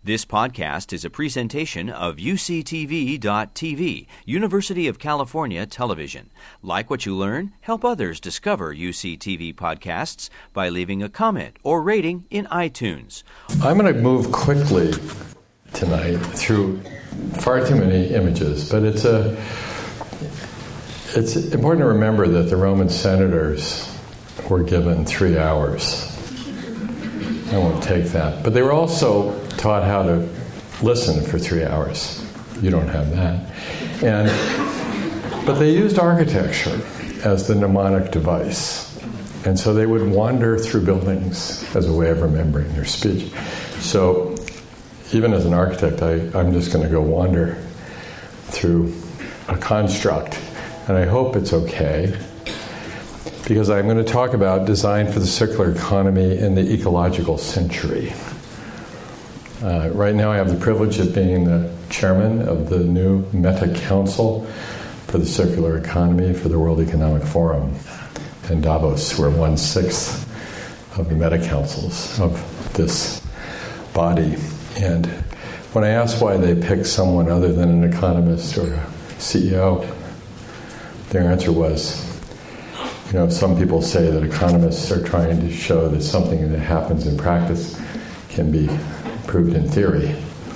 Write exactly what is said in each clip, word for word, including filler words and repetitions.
This podcast is a presentation of U C T V dot T V, University of California Television. Like what you learn? Help others discover U C T V podcasts by leaving a comment or rating in iTunes. I'm going to move quickly tonight through far too many images, but it's a it's important to remember that the Roman senators were given three hours. I won't take that. But they were also taught how to listen for three hours. You don't have that. And but they used architecture as the mnemonic device. And so they would wander through buildings as a way of remembering their speech. So even as an architect, I, I'm just going to go wander through a construct. And I hope it's okay, because I'm going to talk about design for the circular economy in the ecological century. Uh, right now I have the privilege of being the chairman of the new Meta Council for the Circular Economy for the World Economic Forum in Davos. We're one-sixth of the Meta Councils of this body. And when I asked why they picked someone other than an economist or a C E O, their answer was, you know, some people say that economists are trying to show that something that happens in practice can be proved in theory.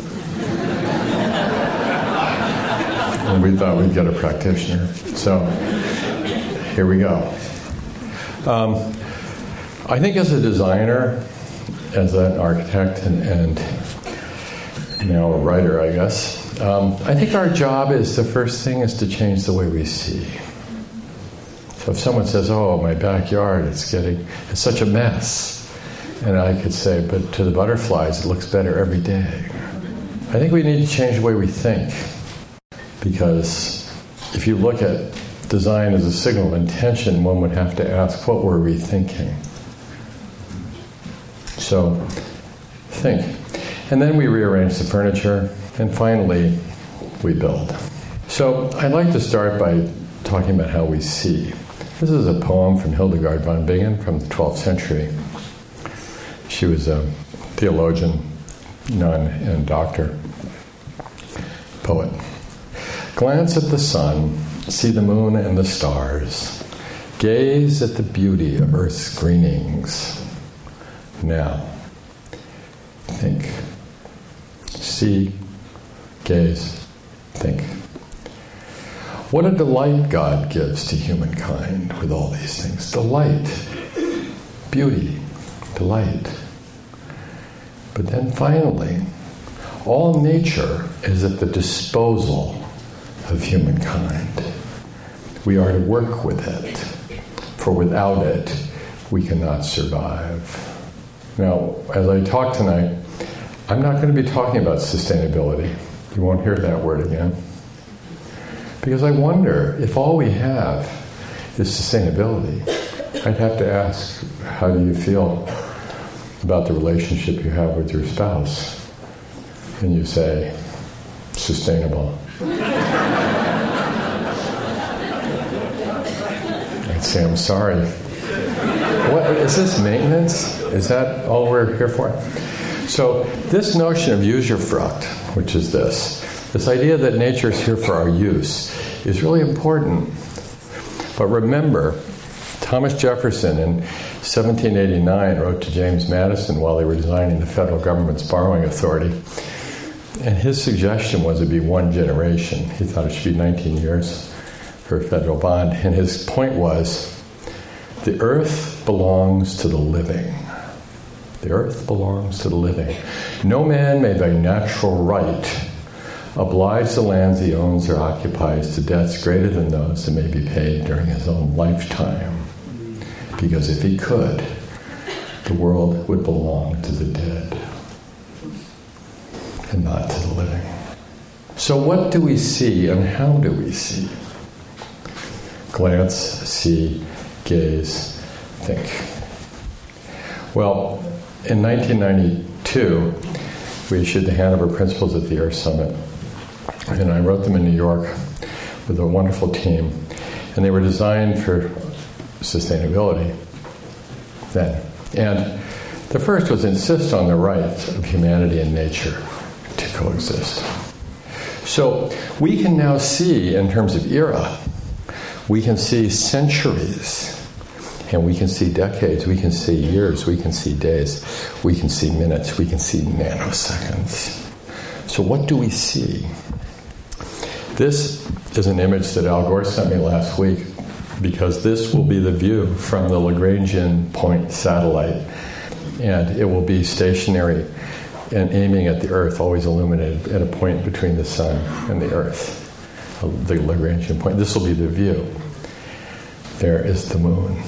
And we thought we'd get a practitioner. So here we go. Um, I think as a designer, as an architect, and, and now a writer, I guess, um, I think our job is, the first thing is to change the way we see. So if someone says, oh, my backyard, it's getting, it's such a mess. And I could say, but to the butterflies, it looks better every day. I think we need to change the way we think. Because if you look at design as a signal of intention, one would have to ask, what were we thinking? So, think. And then we rearrange the furniture, and finally, we build. So I'd like to start by talking about how we see. This is a poem from Hildegard von Bingen from the twelfth century. She was a theologian, nun, and doctor, poet. Glance at the sun, see the moon and the stars. Gaze at the beauty of Earth's greenings. Now, think. See, gaze, think. What a delight God gives to humankind with all these things. Delight, beauty, delight. But then finally, all nature is at the disposal of humankind. We are to work with it, for without it, we cannot survive. Now, as I talk tonight, I'm not going to be talking about sustainability. You won't hear that word again. Because I wonder, if all we have is sustainability, I'd have to ask, how do you feel about the relationship you have with your spouse? And you say, sustainable. I'd say, I'm sorry. What, is this maintenance? Is that all we're here for? So this notion of usufruct, which is this, this idea that nature is here for our use, is really important. But remember, Thomas Jefferson in seventeen eighty-nine wrote to James Madison while they were designing the federal government's borrowing authority. And his suggestion was it be one generation. He thought it should be nineteen years for a federal bond. And his point was, the earth belongs to the living. The earth belongs to the living. No man may by natural right oblige the lands he owns or occupies to debts greater than those that may be paid during his own lifetime. Because if he could, the world would belong to the dead and not to the living. So what do we see and how do we see? Glance, see, gaze, think. Well, in nineteen ninety-two, we issued the Hanover Principles at the Earth Summit. And I wrote them in New York with a wonderful team. And they were designed for sustainability then. And The first was insist on the rights of humanity and nature to coexist. So we can now see, in terms of era, we can see centuries, and we can see decades, we can see years, we can see days, we can see minutes, we can see nanoseconds. So what do we see? This is an image that Al Gore sent me last week, because this will be the view from the Lagrangian point satellite, and it will be stationary and aiming at the Earth, always illuminated at a point between the Sun and the Earth, the Lagrangian point. This will be the view. There is the moon.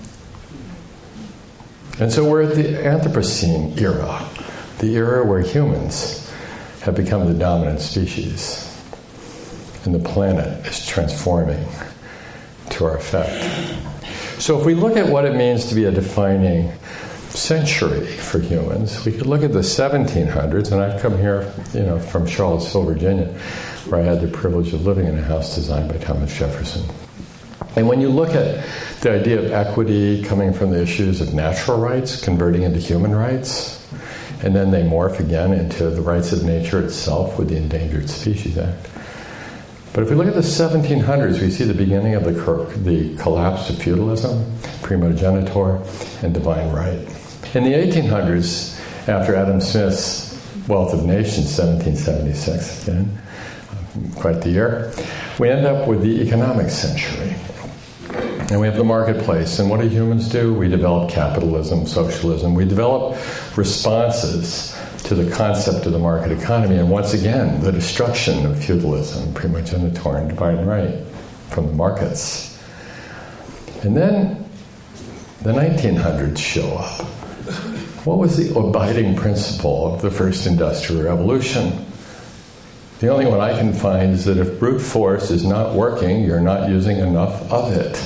And so we're at the Anthropocene era, the era where humans have become the dominant species, and the planet is transforming to our effect. So if we look at what it means to be a defining century for humans, we could look at the seventeen hundreds, and I've come here, you know, from Charlottesville, Virginia, where I had the privilege of living in a house designed by Thomas Jefferson. And when you look at the idea of equity coming from the issues of natural rights, converting into human rights, and then they morph again into the rights of nature itself with the Endangered Species Act. But if we look at the seventeen hundreds, we see the beginning of the, cor- the collapse of feudalism, primogeniture, and divine right. In the eighteen hundreds, after Adam Smith's Wealth of Nations, seventeen seventy-six, again, quite the year, we end up with the economic century. And we have the marketplace. And what do humans do? We develop capitalism, socialism. We develop responses to the concept of the market economy. And once again, the destruction of feudalism, primogeniture, and divine right from the markets. And then the nineteen hundreds show up. What was the abiding principle of the first industrial revolution? The only one I can find is that if brute force is not working, you're not using enough of it.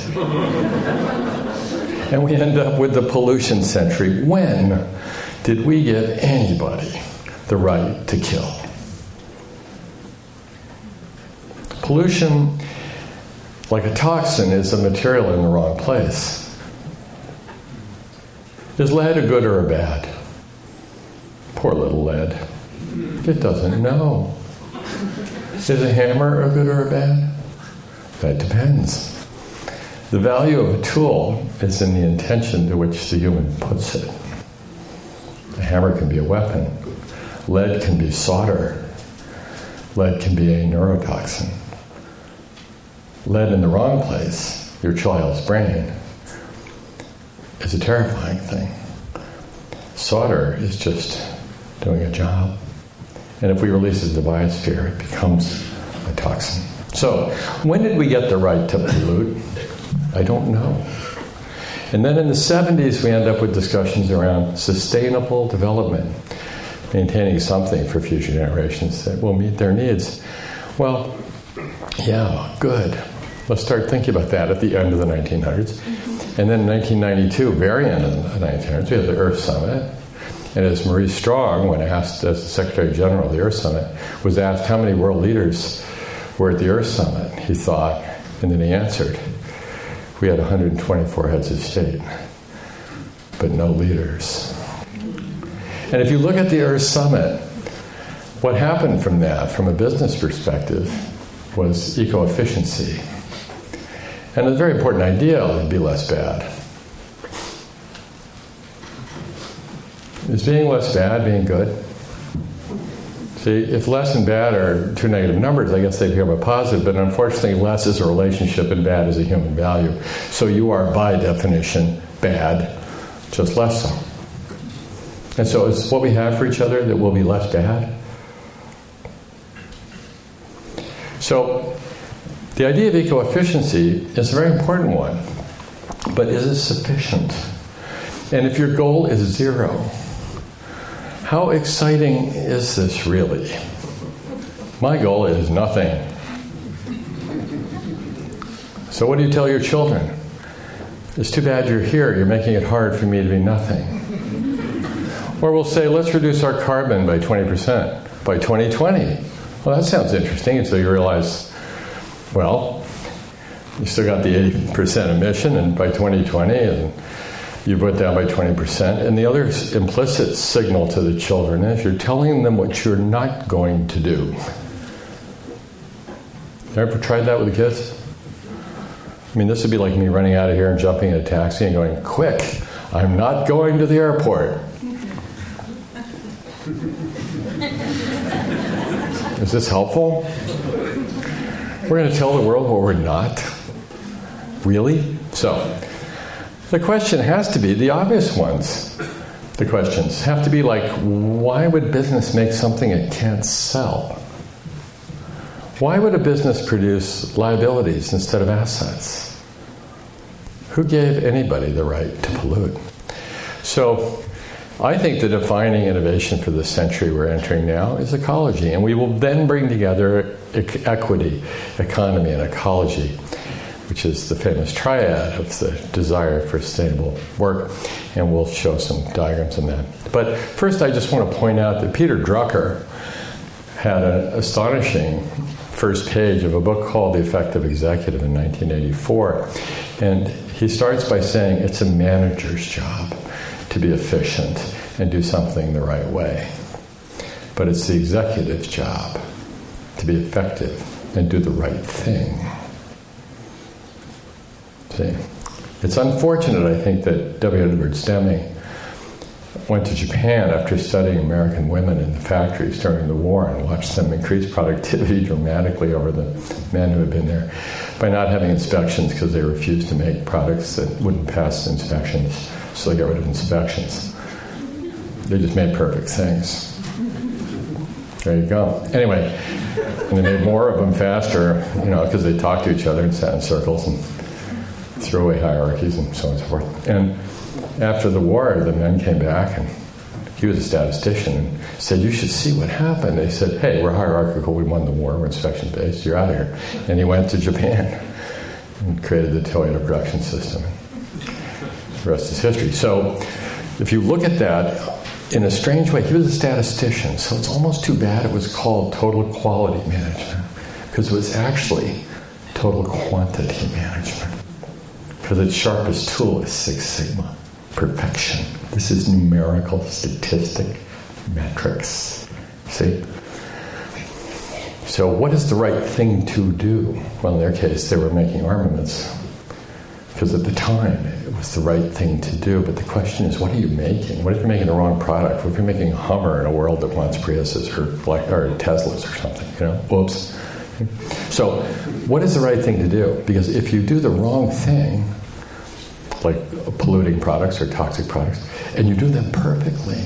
And we end up with the pollution century. When did we give anybody the right to kill? Pollution, like a toxin, is a material in the wrong place. Is lead a good or a bad? Poor little lead. It doesn't know. Is a hammer a good or a bad? That depends. The value of a tool is in the intention to which the human puts it. A hammer can be a weapon. Lead can be solder. Lead can be a neurotoxin. Lead in the wrong place, your child's brain, is a terrifying thing. Solder is just doing a job. And if we release it to the biosphere, it becomes a toxin. So, when did we get the right to pollute? I don't know. And then in the seventies, we end up with discussions around sustainable development, maintaining something for future generations that will meet their needs. Well, yeah, good. Let's start thinking about that at the end of the nineteen hundreds. And then in nineteen ninety-two, very end of the nineteen hundreds, we had the Earth Summit. And as Maurice Strong, when asked as the Secretary General of the Earth Summit, was asked how many world leaders were at the Earth Summit, he thought, and then he answered, we had one hundred twenty-four heads of state, but no leaders. And if you look at the Earth Summit, what happened from that, from a business perspective, was eco-efficiency. And a very important idea, it would be less bad. Is being less bad being good? See, if less and bad are two negative numbers, I guess they become a positive, but unfortunately less is a relationship and bad is a human value. So you are, by definition, bad, just less so. And so is what we have for each other that will be less bad? So the idea of eco-efficiency is a very important one, but is it sufficient? And if your goal is zero, how exciting is this really? My goal is nothing. So what do you tell your children? It's too bad you're here. You're making it hard for me to be nothing. Or we'll say, let's reduce our carbon by twenty percent by twenty twenty. Well, that sounds interesting until you realize, well, you still got the eighty percent emission and by twenty twenty, and you went down by twenty percent. And the other implicit signal to the children is you're telling them what you're not going to do. You ever tried that with the kids? I mean, this would be like me running out of here and jumping in a taxi and going, quick, I'm not going to the airport. Is this helpful? We're going to tell the world what we're not? Really? So, the question has to be, the obvious ones, the questions have to be like, why would business make something it can't sell? Why would a business produce liabilities instead of assets? Who gave anybody the right to pollute? So, I think the defining innovation for the century we're entering now is ecology, and we will then bring together e- equity, economy, and ecology, which is the famous triad of the desire for sustainable work, and we'll show some diagrams on that. But first, I just want to point out that Peter Drucker had an astonishing first page of a book called The Effective Executive in nineteen eighty-four, and he starts by saying it's a manager's job to be efficient and do something the right way. But it's the executive's job to be effective and do the right thing. See? It's unfortunate, I think, that W. Edward Deming went to Japan after studying American women in the factories during the war and watched them increase productivity dramatically over the men who had been there by not having inspections because they refused to make products that wouldn't pass inspections. So they got rid of inspections. They just made perfect things. There you go. Anyway, and they made more of them faster, you know, because they talked to each other and sat in circles and threw away hierarchies and so on and so forth. And after the war, the men came back, and he was a statistician, and said, you should see what happened. They said, hey, we're hierarchical, we won the war, we're inspection-based, you're out of here. And he went to Japan and created the Toyota production system. The rest is history. So if you look at that, in a strange way, he was a statistician, so it's almost too bad it was called total quality management, because it was actually total quantity management. Because its sharpest tool is Six Sigma, perfection. This is numerical, statistic, metrics. See? So what is the right thing to do? Well, in their case, they were making armaments, because at the time, it was the right thing to do. But the question is, what are you making? What if you're making the wrong product? What if you're making a Hummer in a world that wants Priuses or, like, or Teslas or something? You know, whoops. So, what is the right thing to do? Because if you do the wrong thing, like polluting products or toxic products, and you do them perfectly,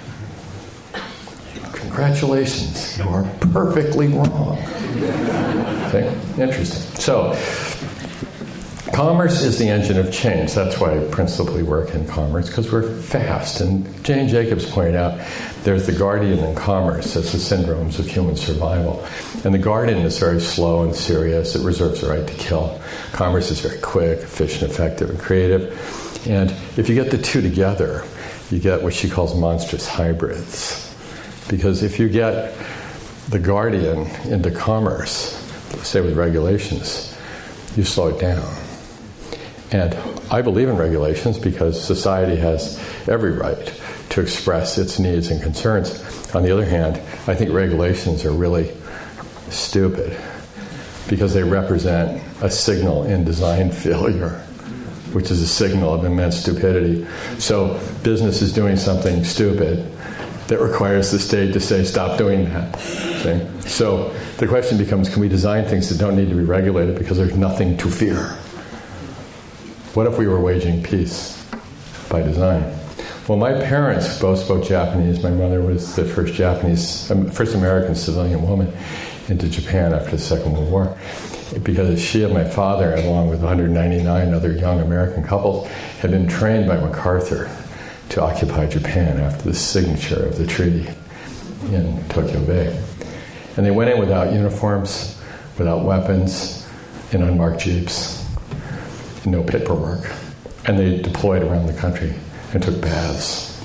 congratulations, you are perfectly wrong. Okay? Interesting. So, commerce is the engine of change. That's why I principally work in commerce, because we're fast. And Jane Jacobs pointed out there's the guardian in commerce. That's the syndromes of human survival. And the guardian is very slow and serious. It reserves the right to kill. Commerce is very quick, efficient, effective, and creative. And if you get the two together, you get what she calls monstrous hybrids. Because if you get the guardian into commerce, say with regulations, you slow it down. And I believe in regulations because society has every right to express its needs and concerns. On the other hand, I think regulations are really stupid because they represent a signal in design failure, which is a signal of immense stupidity. So business is doing something stupid that requires the state to say, stop doing that. See? So the question becomes, can we design things that don't need to be regulated because there's nothing to fear? What if we were waging peace by design? Well, my parents both spoke Japanese. My mother was the first Japanese, um, first American civilian woman into Japan after the Second World War, because she and my father, along with one hundred ninety-nine other young American couples, had been trained by MacArthur to occupy Japan after the signature of the treaty in Tokyo Bay. And they went in without uniforms, without weapons, in unmarked jeeps. No paperwork, and they deployed around the country and took baths.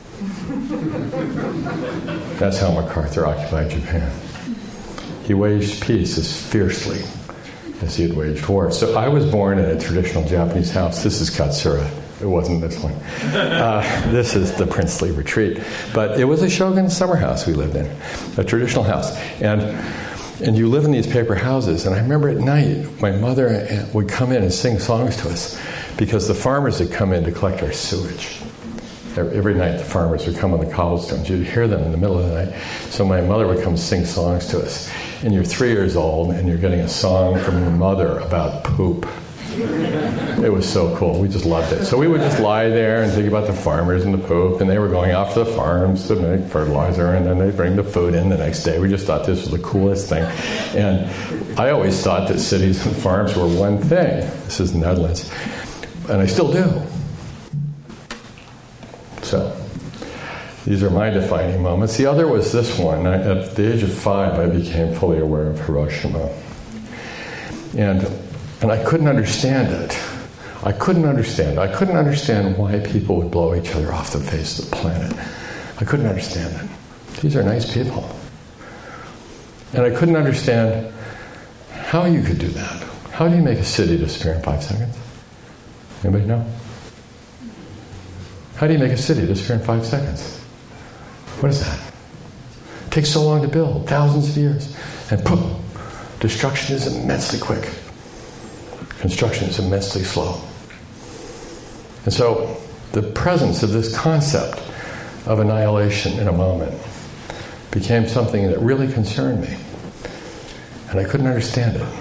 That's how MacArthur occupied Japan. He waged peace as fiercely as he had waged war. So I was born in a traditional Japanese house. This is Katsura, it wasn't this one. Uh, this is the Princely Retreat. But it was a shogun summer house we lived in, a traditional house. And and you live in these paper houses. And I remember at night, my mother would come in and sing songs to us because the farmers had come in to collect our sewage. Every night the farmers would come on the cobblestones. You'd hear them in the middle of the night. So my mother would come sing songs to us. And you're three years old and you're getting a song from your mother about poop. It was so cool. We just loved it. So we would just lie there and think about the farmers and the poop, and they were going off to the farms to make fertilizer, and then they'd bring the food in the next day. We just thought this was the coolest thing. And I always thought that cities and farms were one thing. This is the Netherlands. And I still do. So these are my defining moments. The other was this one. I, at the age of five, I became fully aware of Hiroshima. And And I couldn't understand it. I couldn't understand it. I couldn't understand why people would blow each other off the face of the planet. I couldn't understand it. These are nice people. And I couldn't understand how you could do that. How do you make a city disappear in five seconds? Anybody know? How do you make a city disappear in five seconds? What is that? It takes so long to build, thousands of years. And poof, destruction is immensely quick. Construction is immensely slow. And so the presence of this concept of annihilation in a moment became something that really concerned me. And I couldn't understand it.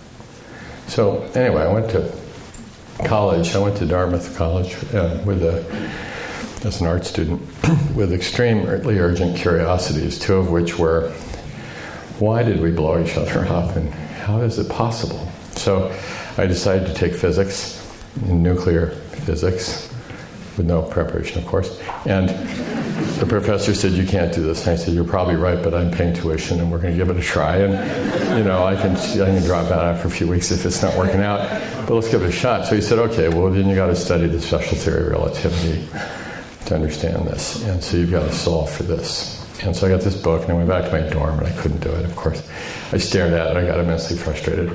So anyway, I went to college. I went to Dartmouth College uh, with a, as an art student with extremely urgent curiosities, two of which were, why did we blow each other up and how is it possible? So I decided to take physics, nuclear physics, with no preparation, of course. And the professor said, you can't do this. And I said, you're probably right, but I'm paying tuition and we're going to give it a try. And, you know, I can, I can drop out after a few weeks if it's not working out, but let's give it a shot. So he said, okay, well, then you got to study the special theory of relativity to understand this. And so you've got to solve for this. And so I got this book and I went back to my dorm and I couldn't do it, of course. I stared at it. I got immensely frustrated.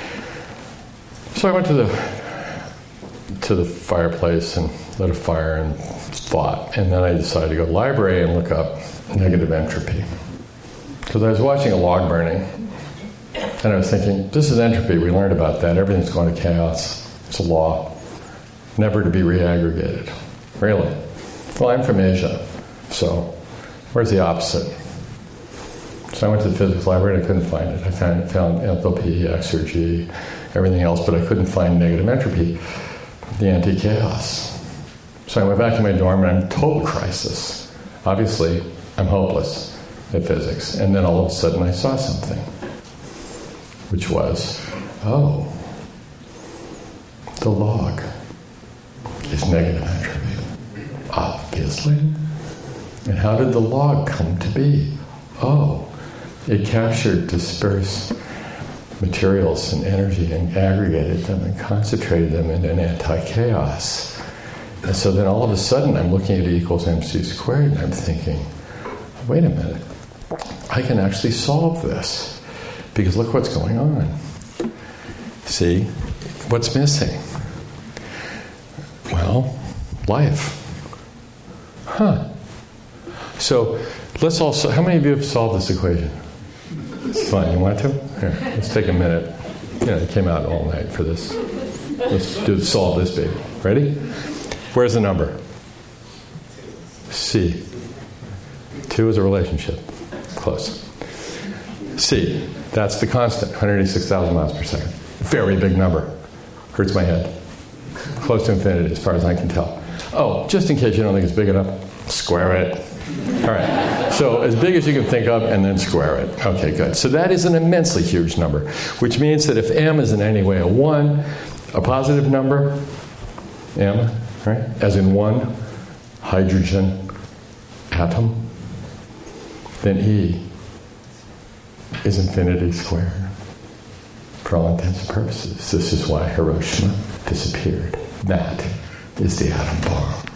So I went to the to the fireplace and lit a fire and thought. And then I decided to go to the library and look up negative entropy. Because I was watching a log burning. And I was thinking, this is entropy. We learned about that. Everything's going to chaos. It's a law. Never to be reaggregated. Really? Well, I'm from Asia. So where's the opposite? So I went to the physics library and I couldn't find it. I found, found enthalpy, exergy, everything else, but I couldn't find negative entropy, the anti-chaos. So I went back to my dorm and I'm in total crisis. Obviously, I'm hopeless at physics. And then all of a sudden I saw something, which was, oh, the log is negative entropy. Obviously. And how did the log come to be? Oh, it captured dispersed materials and energy and aggregated them and concentrated them in an anti-chaos. And so then all of a sudden I'm looking at E equals mc squared and I'm thinking, wait a minute, I can actually solve this because look what's going on. See, what's missing? Well, life. Huh. So let's also, how many of you have solved this equation? It's fun. You want to? Here, let's take a minute. You know, it came out all night for this. Let's do solve this baby. Ready? Where's the number? C. Two is a relationship. Close. C. That's the constant. one hundred eighty-six thousand miles per second. Very big number. Hurts my head. Close to infinity as far as I can tell. Oh, just in case you don't think it's big enough, square it. All right, so as big as you can think of and then square it. Okay, good. So that is an immensely huge number, which means that if m is in any way a one, a positive number, m, right, as in one hydrogen atom, then E is infinity squared for all intents and purposes. This is why Hiroshima disappeared. That is the atom bomb.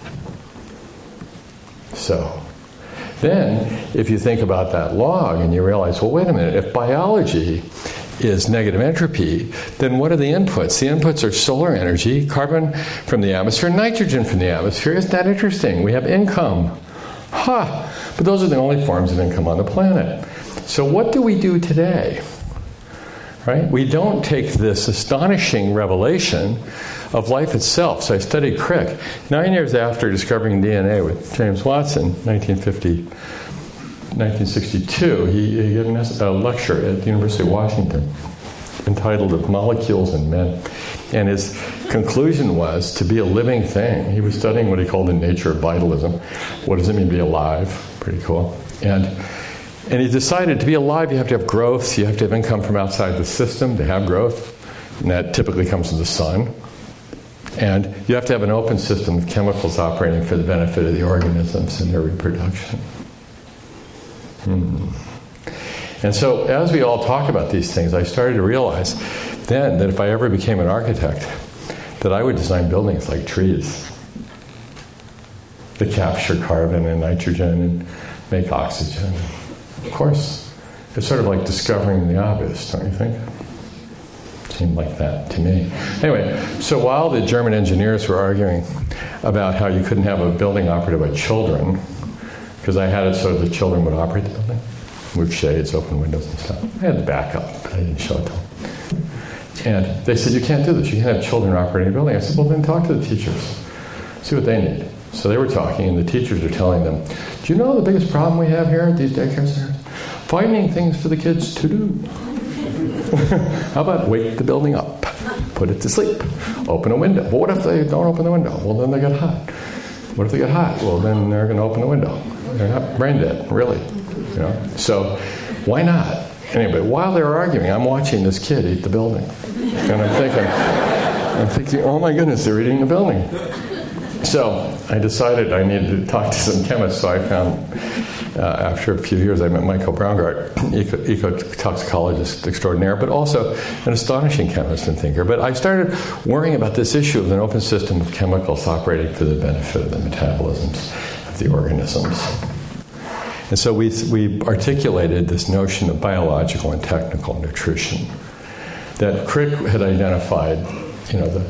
So, then, if you think about that log and you realize, well, wait a minute, if biology is negative entropy, then what are the inputs? The inputs are solar energy, carbon from the atmosphere, nitrogen from the atmosphere. Isn't that interesting? We have income. Ha! Huh. But those are the only forms of income on the planet. So what do we do today? Right? We don't take this astonishing revelation of life itself. So I studied Crick. Nine years after discovering D N A with James Watson, nineteen fifty, nineteen sixty-two, he, he gave a lecture at the University of Washington entitled Molecules and Men. And his conclusion was to be a living thing. He was studying what he called the nature of vitalism. What does it mean to be alive? Pretty cool. And And he decided to be alive, you have to have growth, you have to have income from outside the system to have growth, and that typically comes from the sun. And you have to have an open system of chemicals operating for the benefit of the organisms and their reproduction. Hmm. And so as we all talk about these things, I started to realize then that if I ever became an architect, that I would design buildings like trees that capture carbon and nitrogen and make oxygen. Of course, it's sort of like discovering the obvious, don't you think? Seemed like that to me. Anyway, so while the German engineers were arguing about how you couldn't have a building operated by children, because I had it so the children would operate the building, move shades, open windows and stuff. I had the backup, but I didn't show it to them. And they said, you can't do this. You can't have children operating a building. I said, well, then talk to the teachers. See what they need. So they were talking, and the teachers are telling them, do you know the biggest problem we have here at these daycare centers? Finding things for the kids to do. How about wake the building up, put it to sleep, open a window. Well, what if they don't open the window? Well, then they get hot. What if they get hot? Well, then they're going to open the window. They're not brain dead, really. You know. So why not? Anyway, while they're arguing, I'm watching this kid eat the building, and I'm thinking, I'm thinking, oh my goodness, they're eating the building. So I decided I needed to talk to some chemists, so I found, uh, after a few years, I met Michael Braungart, eco- ecotoxicologist extraordinaire, but also an astonishing chemist and thinker. But I started worrying about this issue of an open system of chemicals operating for the benefit of the metabolisms of the organisms. And so we, we articulated this notion of biological and technical nutrition that Crick had identified, you know, the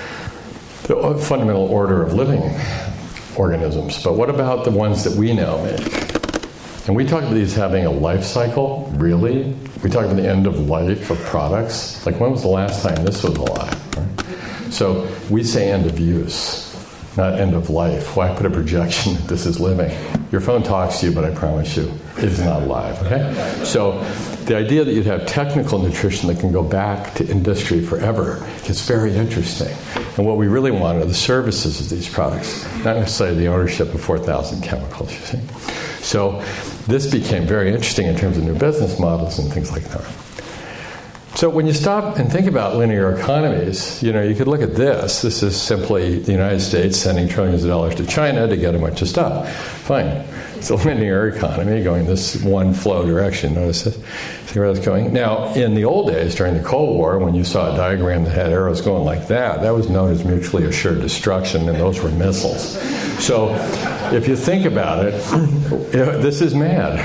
the fundamental order of living organisms. But what about the ones that we now make? And we talk about these having a life cycle, really? We talk about the end of life of products. Like, when was the last time this was alive? Right? So we say end of use, not end of life. Why put a projection that this is living? Your phone talks to you, but I promise you, it is not alive, okay? So the idea that you'd have technical nutrition that can go back to industry forever is very interesting. And what we really want are the services of these products, not necessarily the ownership of four thousand chemicals, you see. So this became very interesting in terms of new business models and things like that. So when you stop and think about linear economies, you know, you could look at this. This is simply the United States sending trillions of dollars to China to get a bunch of stuff. Fine. It's a linear economy going this one flow direction. Notice this? See where that's going? Now, in the old days, during the Cold War, when you saw a diagram that had arrows going like that, that was known as mutually assured destruction, and those were missiles. So if you think about it, this is mad.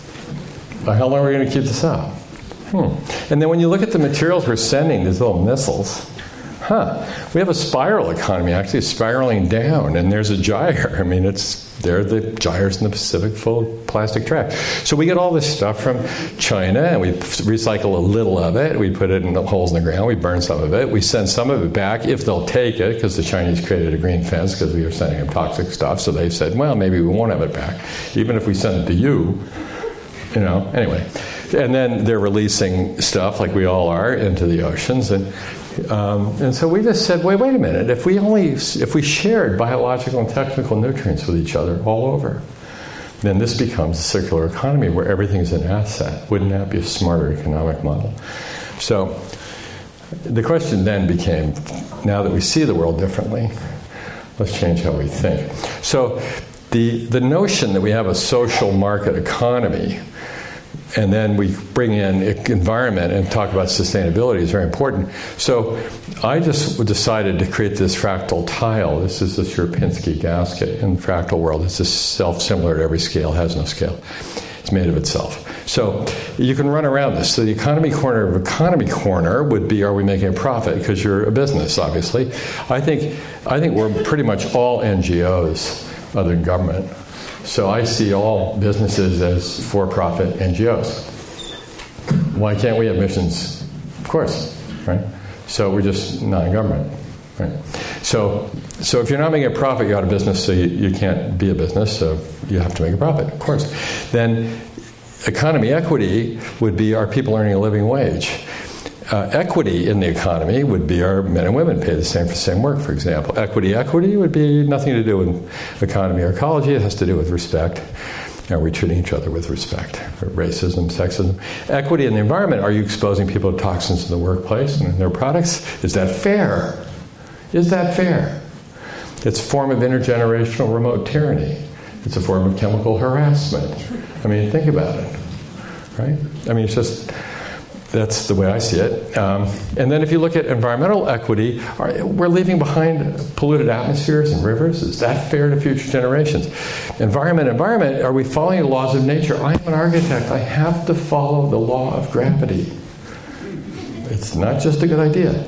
How long are we going to keep this up? Hmm. And then when you look at the materials we're sending, these little missiles, huh, we have a spiral economy, actually spiraling down, and there's a gyre. I mean, it's there are the gyres in the Pacific full of plastic trash. So we get all this stuff from China, and we recycle a little of it. We put it in the holes in the ground. We burn some of it. We send some of it back if they'll take it, because the Chinese created a green fence because we were sending them toxic stuff. So they said, well, maybe we won't have it back, even if we send it to you. You know, anyway. And then they're releasing stuff, like we all are, into the oceans. And um, and so we just said, wait, wait a minute. If we only, if we shared biological and technical nutrients with each other all over, then this becomes a circular economy where everything's an asset. Wouldn't that be a smarter economic model? So the question then became, now that we see the world differently, let's change how we think. So the the notion that we have a social market economy, and then we bring in environment and talk about sustainability is very important. So I just decided to create this fractal tile. This is the Sierpinski gasket in the fractal world. It's just self-similar to every scale, has no scale. It's made of itself. So you can run around this. So the economy corner of economy corner would be, are we making a profit? Because you're a business, obviously. I think I think we're pretty much all N G Os other than government. So I see all businesses as for-profit N G Os. Why can't we have missions? Of course, right? So we're just non-government, right? So, so if you're not making a profit, you're out of business, so you, you can't be a business, so you have to make a profit, of course. Then economy equity would be, are people earning a living wage? Uh, equity in the economy would be, our men and women pay the same for the same work, for example. Equity, equity would be nothing to do with economy or ecology. It has to do with respect. Are we treating each other with respect? Racism, sexism. Equity in the environment, are you exposing people to toxins in the workplace and in their products? Is that fair? Is that fair? It's a form of intergenerational remote tyranny. It's a form of chemical harassment. I mean, think about it, right? I mean, it's just, that's the way I see it. Um, and then if you look at environmental equity, are, we're leaving behind polluted atmospheres and rivers. Is that fair to future generations? Environment, environment, are we following the laws of nature? I'm an architect. I have to follow the law of gravity. It's not just a good idea.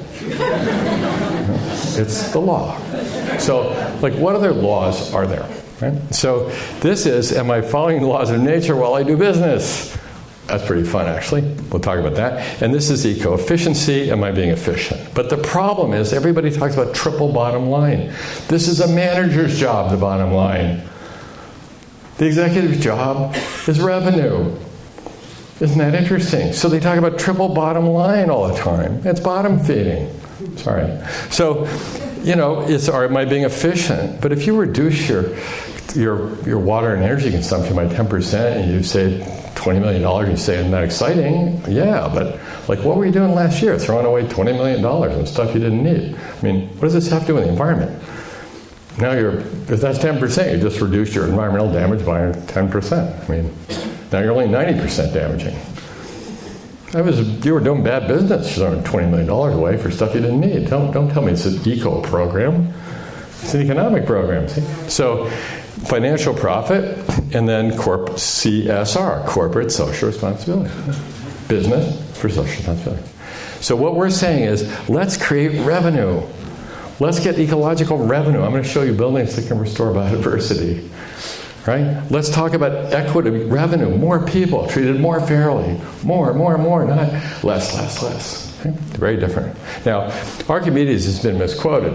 It's the law. So, like, what other laws are there? Right? So this is, am I following the laws of nature while I do business? That's pretty fun, actually. We'll talk about that. And this is eco-efficiency. Am I being efficient? But the problem is, everybody talks about triple bottom line. This is a manager's job, the bottom line. The executive's job is revenue. Isn't that interesting? So they talk about triple bottom line all the time. It's bottom feeding. Sorry. So, you know, it's, or am I being efficient? But if you reduce your your your water and energy consumption by ten percent and you save twenty million dollars, you say, isn't that exciting? Yeah, but like, what were you doing last year? Throwing away twenty million dollars on stuff you didn't need. I mean, what does this have to do with the environment? Now you're, if that's ten percent, you just reduced your environmental damage by ten percent. I mean, now you're only ninety percent damaging. That was, you were doing bad business throwing twenty million dollars away for stuff you didn't need. Don't, don't tell me it's an eco program. It's an economic program. See? So, financial profit, and then corp- C S R, corporate social responsibility. Business for social responsibility. So what we're saying is, let's create revenue. Let's get ecological revenue. I'm going to show you buildings that can restore biodiversity. Right? Let's talk about equity, revenue, more people treated more fairly, more, more, more, not less, less, less. Okay? Very different. Now, Archimedes has been misquoted.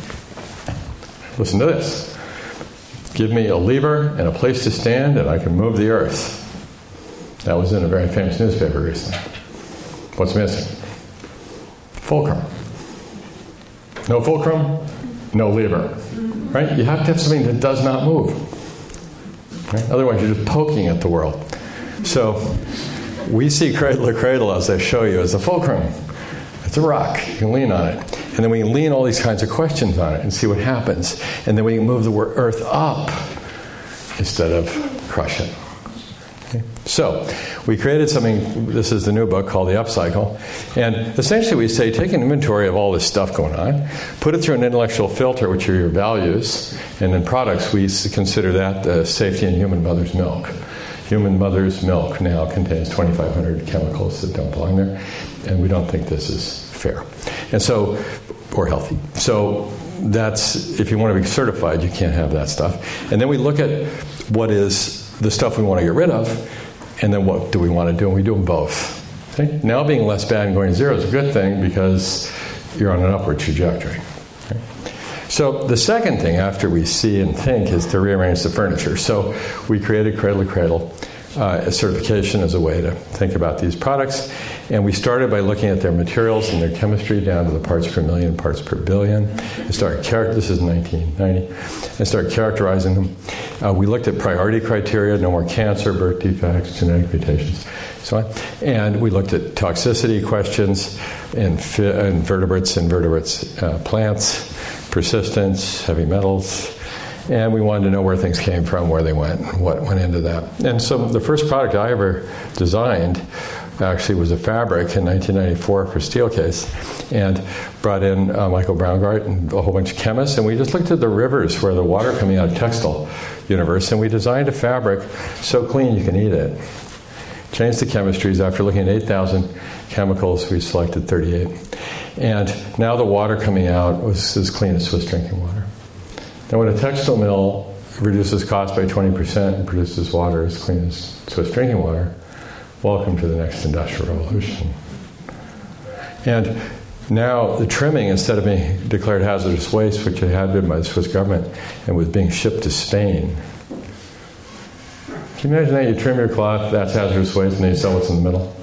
Listen to this. Give me a lever and a place to stand and I can move the earth. That was in a very famous newspaper recently. What's missing? Fulcrum. No fulcrum, no lever. Right? You have to have something that does not move. Right? Otherwise, you're just poking at the world. So, we see cradle to cradle, as I show you, as a fulcrum. It's a rock. You can lean on it. And then we can lean all these kinds of questions on it and see what happens. And then we can move the earth up instead of crush it. Okay? So, we created something, this is the new book called The Upcycle. And essentially we say, take an inventory of all this stuff going on, put it through an intellectual filter, which are your values, and in products we consider that the safety in human mother's milk. Human mother's milk now contains twenty-five hundred chemicals that don't belong there, and we don't think this is fair. And so, or healthy. So that's, if you want to be certified, you can't have that stuff. And then we look at what is the stuff we want to get rid of, and then what do we want to do, and we do them both. Okay? Now being less bad and going to zero is a good thing because you're on an upward trajectory. Okay? So the second thing after we see and think is to rearrange the furniture. So we created Cradle to Cradle uh, a certification as a way to think about these products. And we started by looking at their materials and their chemistry down to the parts per million, parts per billion. And started char- this is nineteen ninety. And started characterizing them. Uh, we looked at priority criteria, no more cancer, birth defects, genetic mutations, so on. And we looked at toxicity questions in, fi- in vertebrates, invertebrates, uh, plants, persistence, heavy metals. And we wanted to know where things came from, where they went, what went into that. And so the first product I ever designed actually was a fabric in nineteen ninety-four for Steelcase, and brought in uh, Michael Braungart and a whole bunch of chemists, and we just looked at the rivers where the water coming out of textile universe, and we designed a fabric so clean you can eat it. changed the chemistries. After looking at eight thousand chemicals, we selected thirty-eight. And now the water coming out was as clean as Swiss drinking water. Now when a textile mill reduces cost by twenty percent and produces water as clean as Swiss drinking water, welcome to the next industrial revolution. And now the trimming, instead of being declared hazardous waste, which it had been by the Swiss government, and was being shipped to Spain. Can you imagine that? You trim your cloth, that's hazardous waste, and then you sell what's in the middle?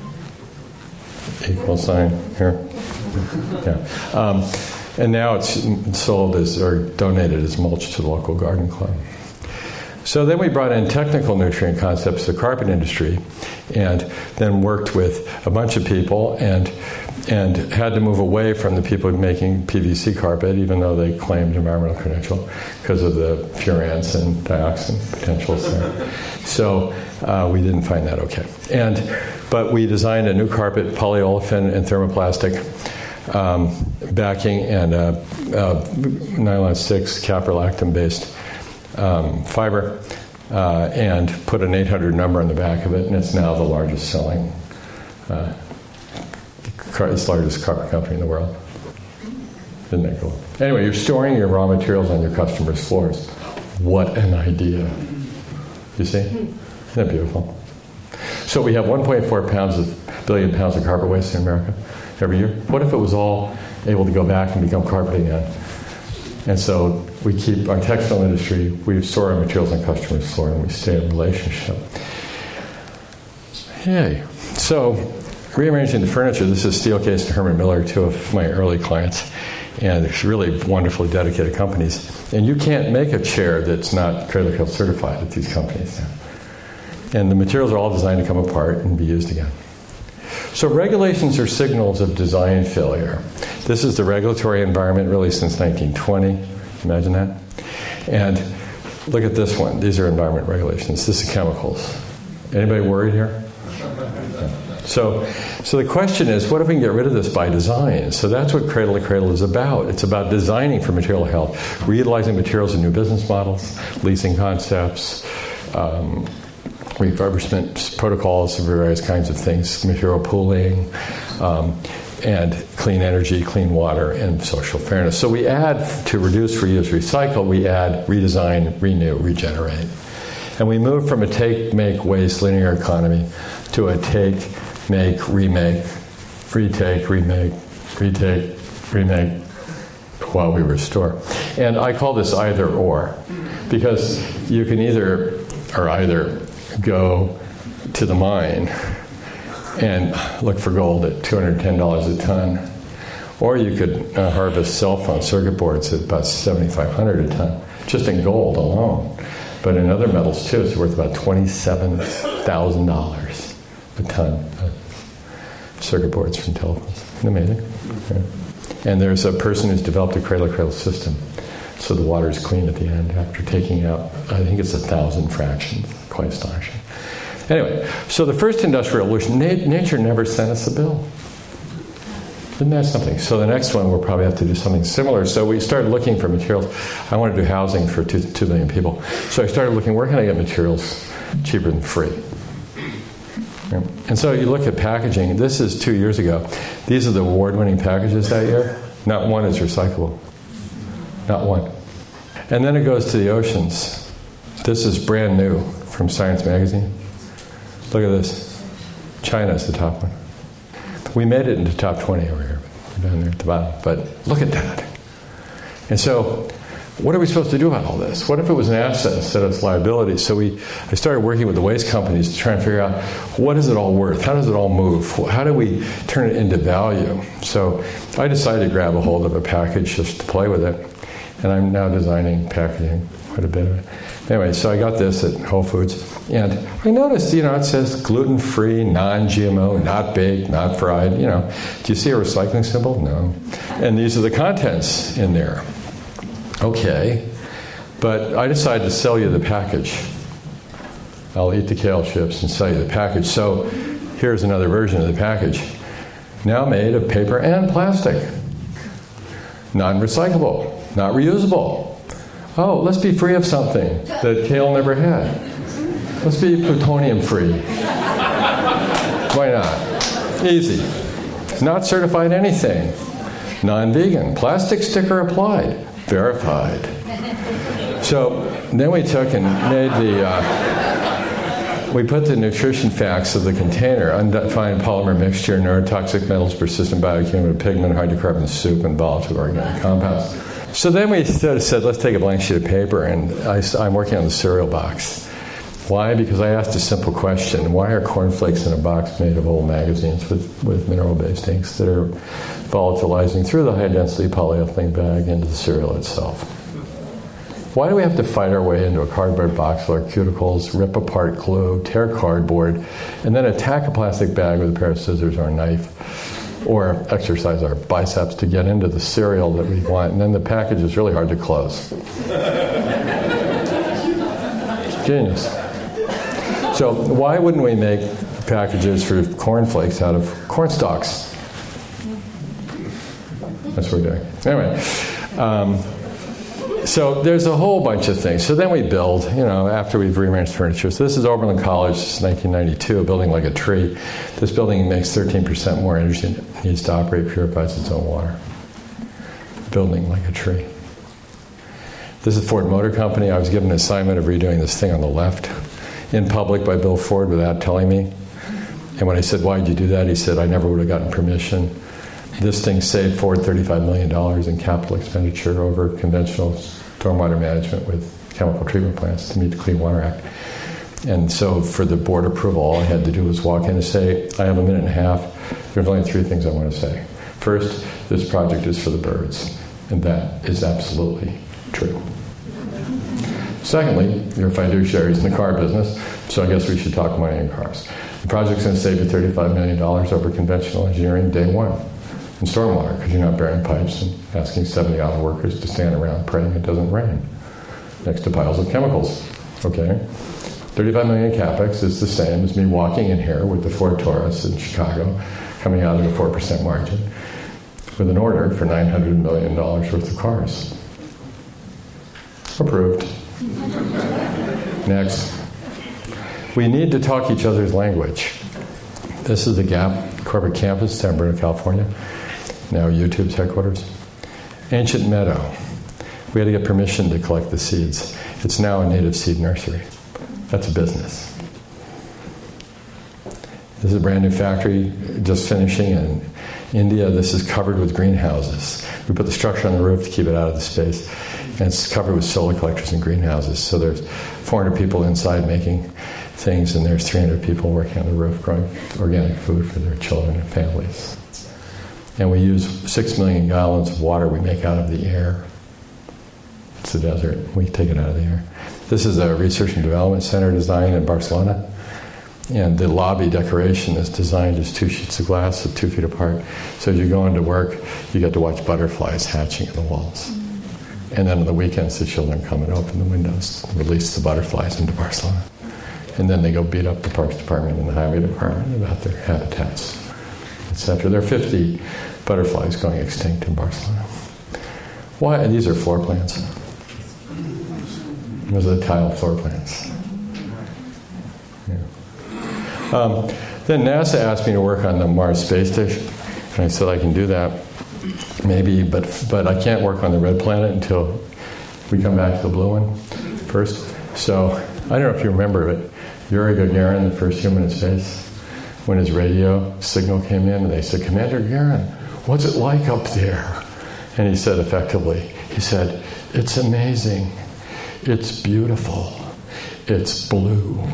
Equal sign here. Yeah. Um, and now it's sold as, or donated as mulch to the local garden club. So then we brought in technical nutrient concepts to the carpet industry, and then worked with a bunch of people, and and had to move away from the people making P V C carpet, even though they claimed environmental credential, because of the furans and dioxin potentials there. So uh, we didn't find that okay. And but we designed a new carpet, polyolefin and thermoplastic um, backing, and uh, uh, nylon six caprolactam-based um, fiber, uh, and put an eight hundred number on the back of it, and it's now the largest selling. Uh, It's the largest carpet company in the world. Isn't that cool? Anyway, you're storing your raw materials on your customers' floors. What an idea. You see? Isn't that beautiful? So we have one point four pounds of, billion pounds of carpet waste in America every year. What if it was all able to go back and become carpet again? And so we keep our textile industry, we store our materials on customers' floor, and we stay in relationship. Yay. So, rearranging the furniture, this is Steelcase and Herman Miller, two of my early clients, and it's really wonderfully dedicated companies. And you can't make a chair that's not Cradle Cradle certified at these companies. And the materials are all designed to come apart and be used again. So regulations are signals of design failure. This is the regulatory environment really since nineteen twenty. Imagine that. And look at this one. These are environment regulations. This is chemicals. Anybody worried here? So, so the question is, what if we can get rid of this by design? So that's what Cradle to Cradle is about. It's about designing for material health, reutilizing materials in new business models, leasing concepts, um, refurbishment protocols for various kinds of things, material pooling, um, and clean energy, clean water, and social fairness. So we add, to reduce, reuse, recycle, we add redesign, renew, regenerate. And we move from a take, make, waste linear economy to a take, make, remake, retake, remake, retake, remake, while we restore. And I call this either or, because you can either, or either go to the mine and look for gold at two hundred ten dollars a ton, or you could uh, harvest cell phone circuit boards at about seventy-five hundred dollars a ton, just in gold alone. But in other metals too, it's worth about twenty-seven thousand dollars a ton of circuit boards from telephones. Isn't it amazing? Yeah. And there's a person who's developed a cradle-to-cradle system, so the water is clean at the end after taking out, I think it's a thousand fractions. Quite astonishing. Anyway, so the first industrial revolution, na- nature never sent us a bill. Isn't that something? So the next one, we'll probably have to do something similar. So we started looking for materials. I want to do housing for two, two million people. So I started looking, where can I get materials cheaper than free? Yeah. And so you look at packaging. This is two years ago. These are the award-winning packages that year. Not one is recyclable. Not one. And then it goes to the oceans. This is brand new from Science Magazine. Look at this. China's the top one. We made it into top twenty over here, down there at the bottom. But look at that. And so, what are we supposed to do about all this? What if it was an asset instead of liability? So we, I started working with the waste companies to try and figure out, what is it all worth? How does it all move? How do we turn it into value? So I decided to grab a hold of a package just to play with it. And I'm now designing packaging, quite a bit of it. Anyway, so I got this at Whole Foods, and I noticed, you know, it says gluten-free, non-G M O, not baked, not fried, you know. Do you see a recycling symbol? No. And these are the contents in there. Okay, but I decided to sell you the package. I'll eat the kale chips and sell you the package. So here's another version of the package. Now made of paper and plastic. Non-recyclable, not reusable. Oh, let's be free of something that kale never had. Let's be plutonium free. Why not? Easy. Not certified anything. Non-vegan. Plastic sticker applied. Verified. So then we took and made the, uh, we put the nutrition facts of the container, undefined polymer mixture, neurotoxic metals, persistent bioaccumulative pigment, hydrocarbon soup, and volatile organic compounds. So then we said, let's take a blank sheet of paper, and I, I'm working on the cereal box. Why? Because I asked a simple question. Why are cornflakes in a box made of old magazines with, with mineral-based inks that are volatilizing through the high-density polyethylene bag into the cereal itself? Why do we have to fight our way into a cardboard box with our cuticles, rip apart glue, tear cardboard, and then attack a plastic bag with a pair of scissors or a knife, or exercise our biceps to get into the cereal that we want, and then the package is really hard to close? Genius. So why wouldn't we make packages for cornflakes out of corn stalks? That's what we're doing. Anyway, um, so there's a whole bunch of things. So then we build, you know, after we've rearranged furniture. So this is Oberlin College, this is nineteen ninety-two, a building like a tree. This building makes thirteen percent more energy than it needs to operate, purifies its own water. Building like a tree. This is Ford Motor Company. I was given an assignment of redoing this thing on the left in public by Bill Ford without telling me. And when I said, why did you do that? He said, I never would have gotten permission. This thing saved Ford thirty-five million dollars in capital expenditure over conventional stormwater management with chemical treatment plants to meet the Clean Water Act. And so for the board approval, all I had to do was walk in and say, I have a minute and a half. There's only three things I want to say. First, this project is for the birds. And that is absolutely true. Secondly, you're fiduciaries in the car business, so I guess we should talk money in cars. The project's going to save you thirty-five million dollars over conventional engineering day one in stormwater, because you're not burying pipes and asking seventy auto workers to stand around praying it doesn't rain next to piles of chemicals. Okay? thirty-five million dollars capex is the same as me walking in here with the Ford Taurus in Chicago, coming out at a four percent margin, with an order for nine hundred million dollars worth of cars. Approved. Next. We need to talk each other's language. This is the Gap corporate campus, San Bernardino, California. Now YouTube's headquarters. Ancient Meadow. We had to get permission to collect the seeds. It's now a native seed nursery. That's a business. This is a brand new factory just finishing in India. This is covered with greenhouses. We put the structure on the roof to keep it out of the space. And it's covered with solar collectors and greenhouses. So there's four hundred people inside making things, and there's three hundred people working on the roof growing organic food for their children and families. And we use six million gallons of water we make out of the air. It's the desert. We take it out of the air. This is a research and development center design in Barcelona. And the lobby decoration is designed as two sheets of glass at two feet apart. So as you go into work, you get to watch butterflies hatching in the walls. And then on the weekends, the children come and open the windows and release the butterflies into Barcelona. And then they go beat up the Parks Department and the Highway Department about their habitats, et cetera. There are fifty butterflies going extinct in Barcelona. Why? These are floor plans. Those are the tile floor plans. Yeah. Um, then NASA asked me to work on the Mars space station. And I said I can do that. Maybe, but but I can't work on the red planet until we come back to the blue one first. So I don't know if you remember, but Yuri Gagarin, the first human in space, when his radio signal came in, and they said, Commander Gagarin, what's it like up there? And he said effectively, he said, it's amazing, it's beautiful, it's blue.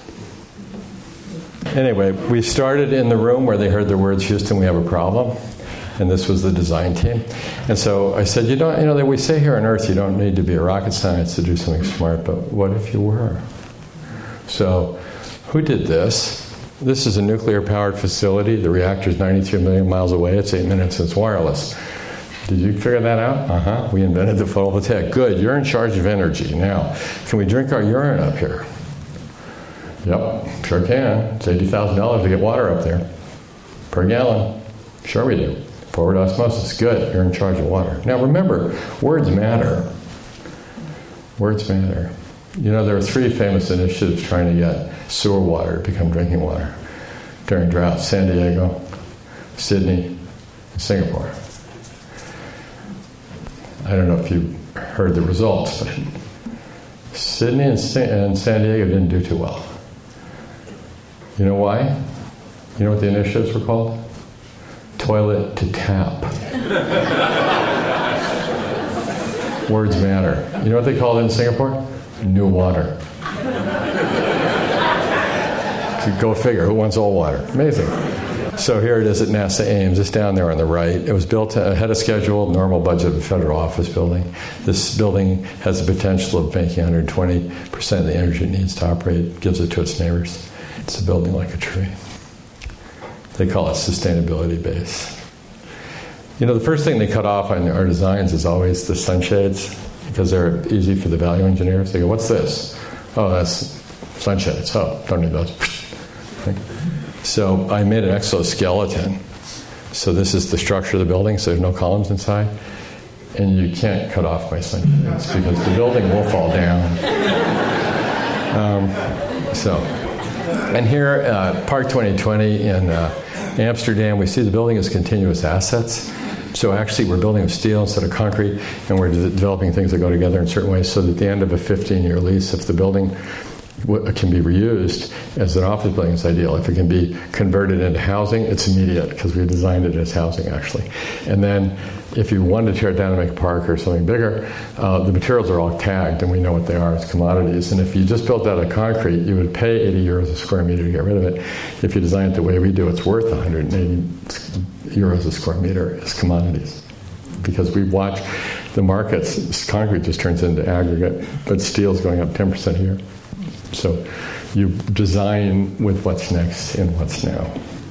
Anyway, we started in the room where they heard the words, Houston, we have a problem. And this was the design team. And so I said, you don't, you know, we say here on Earth you don't need to be a rocket scientist to do something smart, but what if you were? So who did this? This is a nuclear-powered facility. The reactor is ninety-three million miles away. It's eight minutes and it's wireless. Did you figure that out? Uh-huh. We invented the photovoltaic. Good. You're in charge of energy. Now, can we drink our urine up here? Yep, sure can. It's eighty thousand dollars to get water up there per gallon. Sure we do. Forward osmosis, good, you're in charge of water. Now remember, words matter. Words matter. You know, there are three famous initiatives trying to get sewer water to become drinking water. during droughts: San Diego, Sydney, Singapore. I don't know if you heard the results, but Sydney and San Diego didn't do too well. You know why? You know what the initiatives were called? Toilet to tap. Words matter. You know what they call it in Singapore? New water. Go figure, who wants old water? Amazing. So here it is at NASA Ames. It's down there on the right. It was built ahead of schedule, normal budget of a federal office building. This building has the potential of making one hundred twenty percent of the energy it needs to operate, gives it to its neighbors. It's a building like a tree. They call it sustainability base. You know, the first thing they cut off on our designs is always the sunshades, because they're easy for the value engineers. They go, what's this? Oh, that's sunshades. Oh, don't need those. So I made an exoskeleton. So this is the structure of the building, so there's no columns inside. And you can't cut off my sunshades because the building will fall down. Um, so, and here, uh, Park twenty twenty in uh, Amsterdam, we see the building as continuous assets. So actually we're building with steel instead of concrete, and we're de- developing things that go together in certain ways so that at the end of a fifteen-year lease, if the building can be reused as an office building, is ideal. If it can be converted into housing, it's immediate because we designed it as housing, actually. And then if you wanted to tear it down and make a park or something bigger, uh, the materials are all tagged and we know what they are as commodities. And if you just built out of concrete, you would pay eighty euros a square meter to get rid of it. If you design it the way we do, it's worth one hundred eighty euros a square meter as commodities. Because we watch the markets, concrete just turns into aggregate, but steel's going up ten percent a year. So you design with what's next and what's now.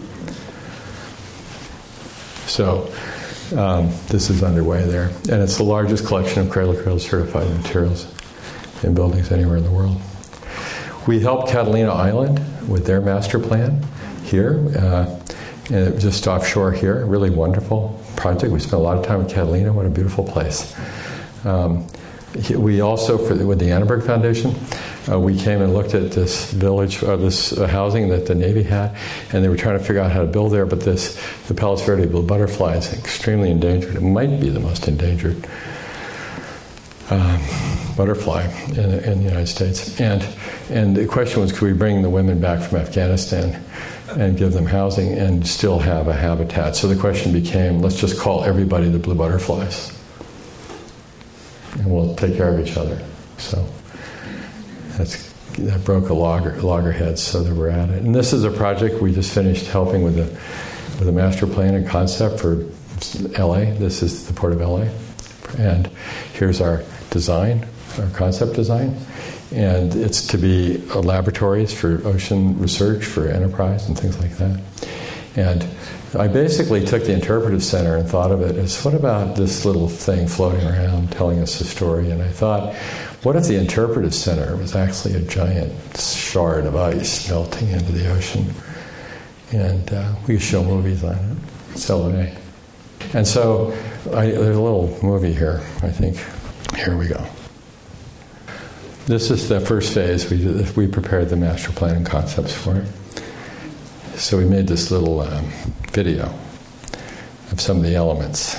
So um, this is underway there. And it's the largest collection of cradle-to-cradle certified materials in buildings anywhere in the world. We helped Catalina Island with their master plan here, uh, and just offshore here. Really wonderful project. We spent a lot of time with Catalina. What a beautiful place. Um, we also, for the, with the Annenberg Foundation, Uh, we came and looked at this village, or this uh, housing that the Navy had, and they were trying to figure out how to build there, but this, the Palos Verdes blue butterfly is extremely endangered. It might be the most endangered um, butterfly in, in the United States. And, and the question was, could we bring the women back from Afghanistan and give them housing and still have a habitat? So the question became, let's just call everybody the blue butterflies, and we'll take care of each other. So That's, that broke a logger, loggerheads, so that we're at it. And this is a project we just finished helping with the with a master plan and concept for L A. This is the Port of L A. And here's our design, our concept design. And it's to be uh, laboratories for ocean research, for enterprise and things like that. And I basically took the interpretive center and thought of it as, what about this little thing floating around telling us a story? And I thought, what if the interpretive center was actually a giant shard of ice melting into the ocean? And uh, we could show movies on it. It's L A. And so I, there's a little movie here, I think. Here we go. This is the first phase. We did, we prepared the master plan and concepts for it. So we made this little um, video of some of the elements.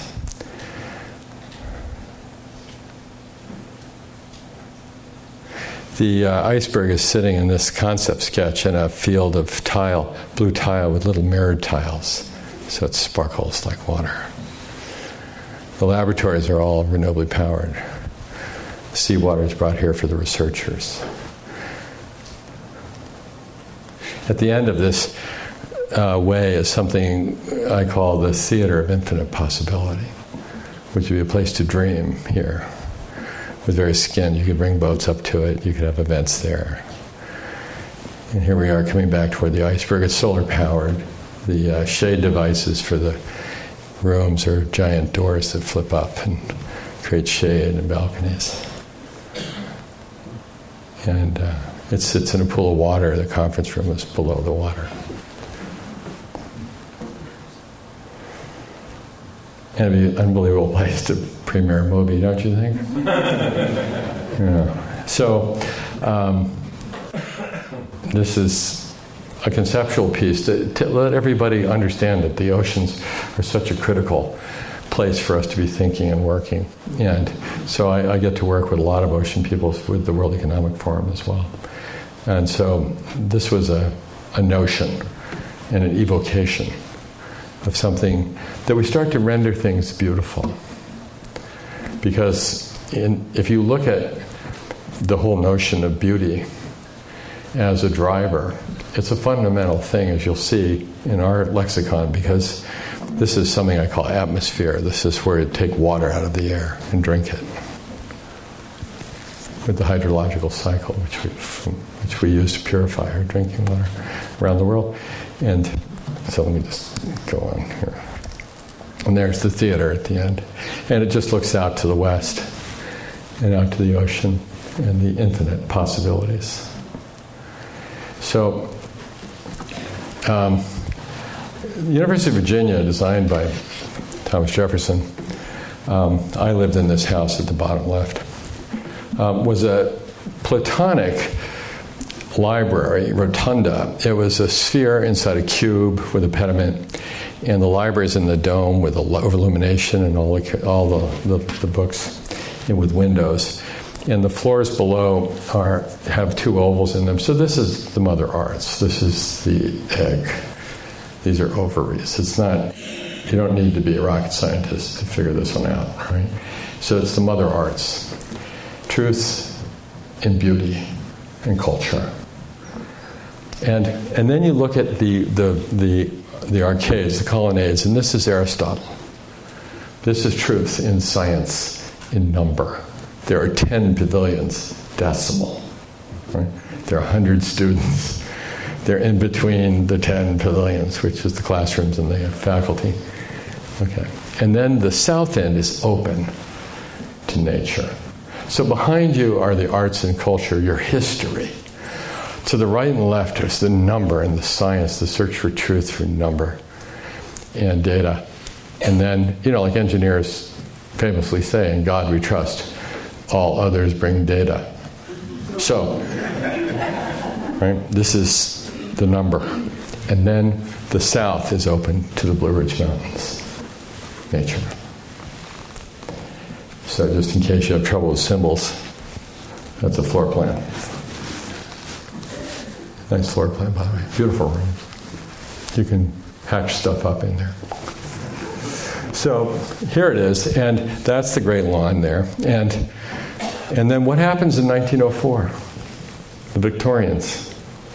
The uh, iceberg is sitting in this concept sketch in a field of tile, blue tile with little mirrored tiles, so it sparkles like water. The laboratories are all renewably powered. Seawater is brought here for the researchers. At the end of this uh, way is something I call the theater of infinite possibility, which would be a place to dream here. With very skin, you could bring boats up to it, you could have events there. And here we are coming back toward the iceberg. It's solar powered. The uh, shade devices for the rooms are giant doors that flip up and create shade and balconies. And uh, it sits in a pool of water. The conference room is below the water. And it'd be an unbelievable place to premiere a movie, don't you think? Yeah. So, um, this is a conceptual piece to, to let everybody understand that the oceans are such a critical place for us to be thinking and working. And so I, I get to work with a lot of ocean peoples with the World Economic Forum as well. And so this was a, a notion and an evocation of something that we start to render things beautiful. Because in, if you look at the whole notion of beauty as a driver, it's a fundamental thing, as you'll see in our lexicon, because this is something I call atmosphere. This is where you take water out of the air and drink it with the hydrological cycle, which we, which we use to purify our drinking water around the world. And so let me just go on here. And there's the theater at the end. And it just looks out to the west and out to the ocean and the infinite possibilities. So, um, the University of Virginia, designed by Thomas Jefferson, um, I lived in this house at the bottom left, um, was a Platonic library, rotunda. It was a sphere inside a cube with a pediment, and the library's in the dome with over-illumination and all the, all the, the, the books and with windows. And the floors below are have two ovals in them. So this is the mother arts. This is the egg. These are ovaries. It's not, you don't need to be a rocket scientist to figure this one out, right? So it's the mother arts. Truth and beauty and culture. And and then you look at the the the, the arcades, the colonnades, and this is Aristotle. This is truth in science, in number. There are ten pavilions, decimal. Right? There are one hundred students. They're in between the ten pavilions, which is the classrooms and the faculty. Okay. And then the south end is open to nature. So behind you are the arts and culture, your history. To the right and left is the number and the science, the search for truth through number and data. And then, you know, like engineers famously say, in God we trust, all others bring data. So, right, this is the number. And then the south is open to the Blue Ridge Mountains, nature. So just in case you have trouble with symbols, that's a floor plan. Nice floor plan, by the way. Beautiful room. You can hatch stuff up in there. So here it is, and that's the Great Lawn there. And and then what happens in nineteen oh four? The Victorians.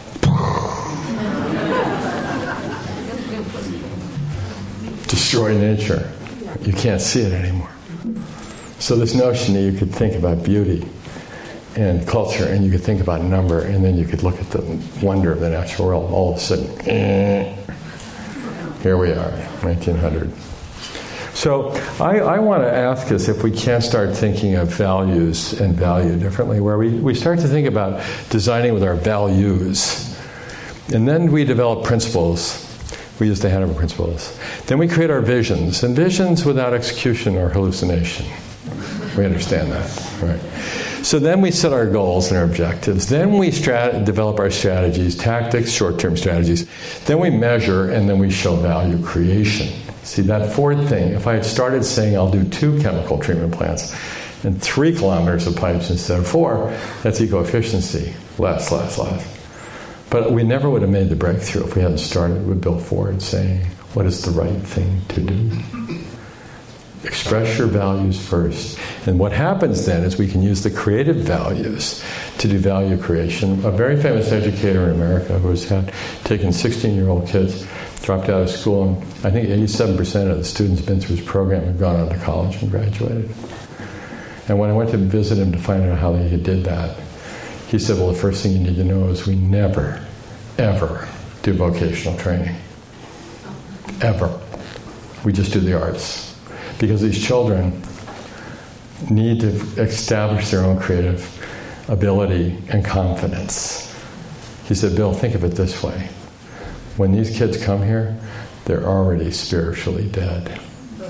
Destroy nature. You can't see it anymore. So this notion that you could think about beauty and culture, and you could think about number, and then you could look at the wonder of the natural world, all of a sudden, eh, here we are, nineteen hundred. So I, I want to ask us if we can't start thinking of values and value differently, where we, we start to think about designing with our values. And then we develop principles. We use the Hanover principles. Then we create our visions. And visions without execution are hallucination. We understand that, right? So then we set our goals and our objectives. Then we strat- develop our strategies, tactics, short-term strategies. Then we measure, and then we show value creation. See, that fourth thing, if I had started saying I'll do two chemical treatment plants and three kilometers of pipes instead of four, that's eco-efficiency. Less, less, less. But we never would have made the breakthrough if we hadn't started with Bill Ford saying, what is the right thing to do? Express your values first. And what happens then is we can use the creative values to do value creation. A very famous educator in America who has had taken sixteen-year-old kids, dropped out of school, and I think eighty-seven percent of the students been through his program have gone on to college and graduated. And when I went to visit him to find out how he did that, he said, well, the first thing you need to know is we never, ever do vocational training. Ever. We just do the arts. Because these children need to establish their own creative ability and confidence. He said, Bill, think of it this way. When these kids come here, they're already spiritually dead.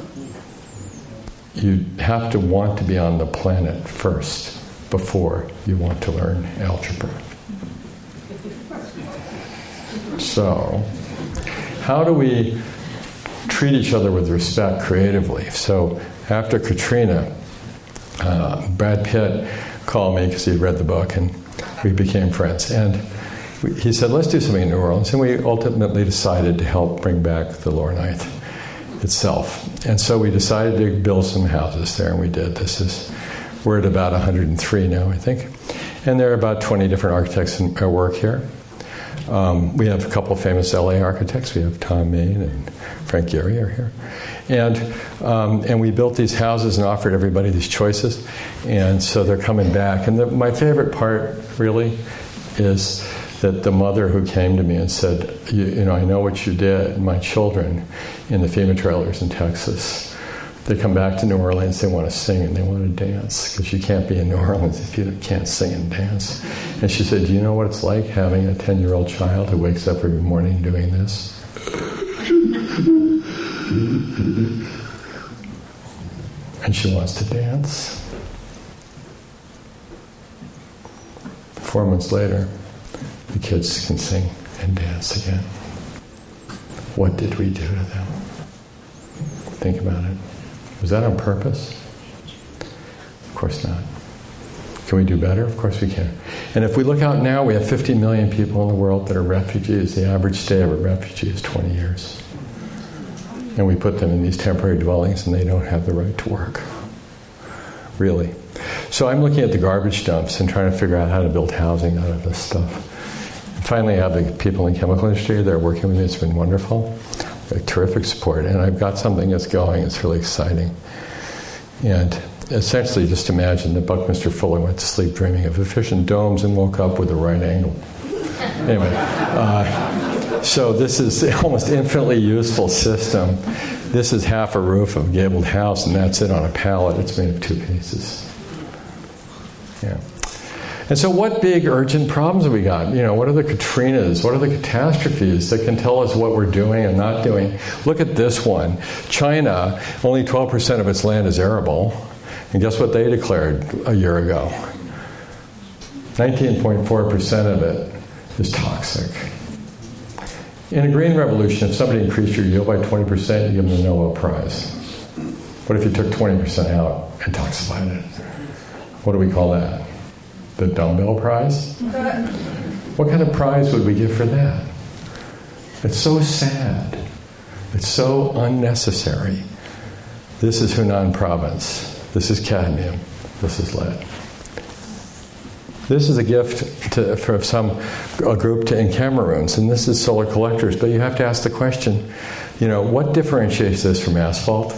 You have to want to be on the planet first before you want to learn algebra. So So, how do we treat each other with respect creatively? So, after Katrina, uh, Brad Pitt called me because he had read the book, and we became friends. And we, he said, let's do something in New Orleans. And we ultimately decided to help bring back the lower ninth itself. And so we decided to build some houses there, and we did. This is, we're at about one hundred three now, I think. And there are about twenty different architects in our work here. Um, we have a couple of famous L A architects. We have Tom Main and Frank Gehry are here. And um, and we built these houses and offered everybody these choices. And so they're coming back. And the, my favorite part, really, is that the mother who came to me and said, you, you know, I know what you did. My children in the FEMA trailers in Texas, they come back to New Orleans, they want to sing and they want to dance, because you can't be in New Orleans if you can't sing and dance. And she said, do you know what it's like having a ten-year-old child who wakes up every morning doing this? And she wants to dance. Four months later, the kids can sing and dance again. What did we do to them? Think about it. Was that on purpose? Of course not. Can we do better? Of course we can. And if we look out now, we have fifty million people in the world that are refugees. The average stay of a refugee is twenty years. And we put them in these temporary dwellings and they don't have the right to work. Really. So I'm looking at the garbage dumps and trying to figure out how to build housing out of this stuff. And finally, I have the people in the chemical industry that are working with me. It's been wonderful. A terrific support, and I've got something that's going. It's really exciting. And essentially, just imagine that Buckminster Fuller went to sleep dreaming of efficient domes and woke up with a right angle. Anyway, uh, so this is an almost infinitely useful system. This is half a roof of a gabled house, and that's it on a pallet. It's made of two pieces. Yeah. And so what big urgent problems have we got? You know, what are the Katrinas? What are the catastrophes that can tell us what we're doing and not doing? Look at this one. China, only twelve percent of its land is arable. And guess what they declared a year ago? nineteen point four percent of it is toxic. In a green revolution, if somebody increased your yield by twenty percent, you give them the Nobel Prize. What if you took twenty percent out and toxified it? What do we call that? The Dumbbell Prize? What kind of prize would we give for that? It's so sad. It's so unnecessary. This is Hunan province. This is cadmium. This is lead. This is a gift to, for some a group to, in Cameroons, and this is solar collectors. But you have to ask the question, you know, what differentiates this from asphalt?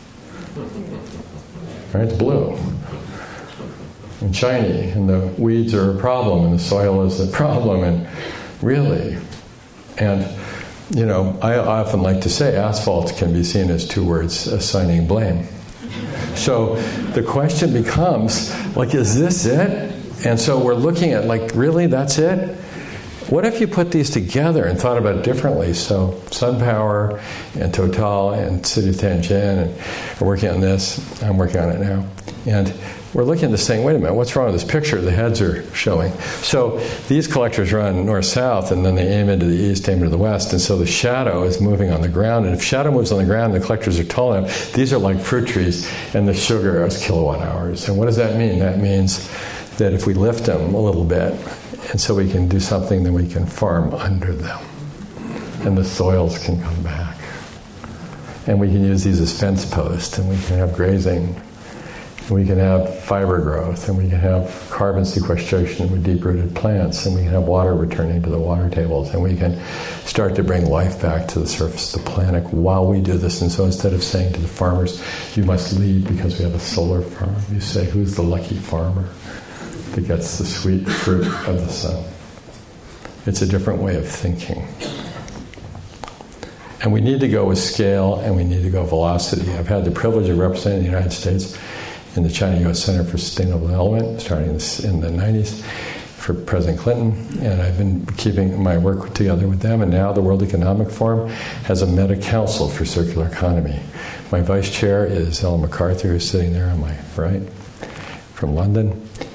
Right, it's blue and shiny, and the weeds are a problem, and the soil is a problem, and really, and you know, I often like to say asphalt can be seen as two words assigning blame. So the question becomes, like, is this it? And so we're looking at, like, really, that's it? What if you put these together and thought about it differently? So SunPower and Total and City of Tianjin and are working on this. I'm working on it now. And we're looking at this saying, wait a minute, what's wrong with this picture? The heads are showing. So these collectors run north-south, and then they aim into the east, aim into the west, and so the shadow is moving on the ground. And if shadow moves on the ground, the collectors are tall enough. These are like fruit trees, and the sugar is kilowatt hours. And what does that mean? That means that if we lift them a little bit, and so we can do something, then we can farm under them, and the soils can come back. And we can use these as fence posts, and we can have grazing, and we can have fiber growth, and we can have carbon sequestration with deep-rooted plants, and we can have water returning to the water tables, and we can start to bring life back to the surface of the planet while we do this. And so instead of saying to the farmers, you must lead because we have a solar farm, you say, who's the lucky farmer that gets the sweet fruit of the sun? It's a different way of thinking. And we need to go with scale, and we need to go velocity. I've had the privilege of representing the United States in the China-U S Center for Sustainable Development, starting in the nineties, for President Clinton, and I've been keeping my work together with them, and now the World Economic Forum has a meta-council for circular economy. My vice chair is Ellen MacArthur, who's sitting there on my right, from London,